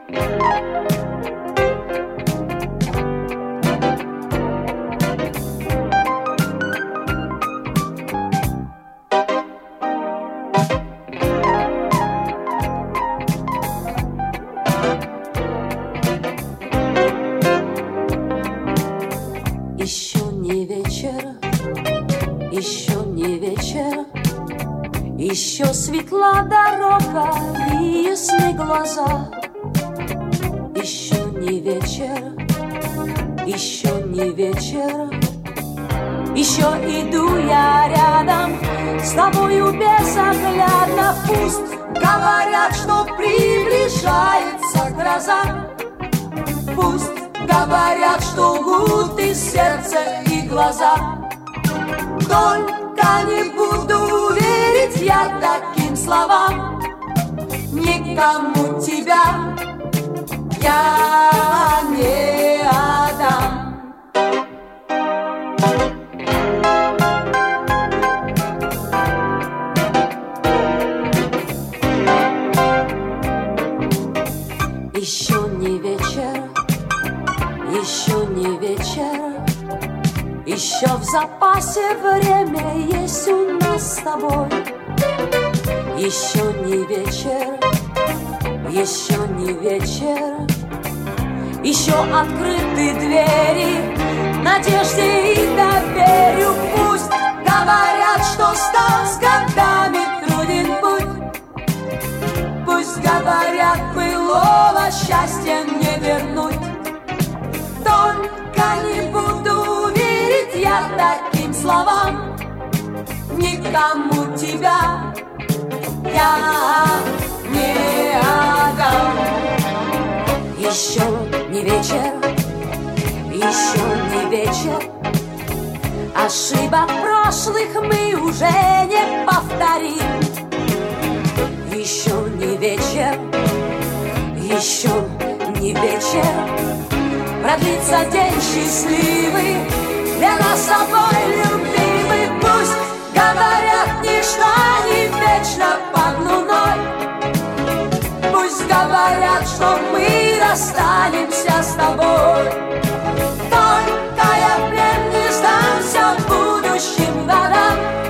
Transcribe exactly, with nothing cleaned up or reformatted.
Еще не вечер, еще не вечер, еще светла дорога и ясны глаза. Еще не вечер, еще не вечер, еще иду я рядом с тобою безоглядно. Пусть говорят, что приближается гроза, пусть говорят, что лгут и сердце, и глаза. Только не буду верить я таким словам. Никому тебя я не отдам. Еще не вечер, еще не вечер, еще в запасе время есть у нас с тобой. Еще не вечер, еще не вечер, еще открыты двери надежде и доверию. Пусть говорят, что стал с годами труден путь, пусть говорят, былого счастья не вернуть. Только не буду верить я таким словам. Никому тебя я не отдам. Еще не вечер, еще не вечер, ошибок прошлых мы уже не повторим. Еще не вечер, еще не вечер, продлится день счастливый для нас с тобой, любимый. Пусть говорят, ничто не вечно под луной, пусть говорят, что мы расстанемся с тобой. Только я в плен не сдамся будущим годам.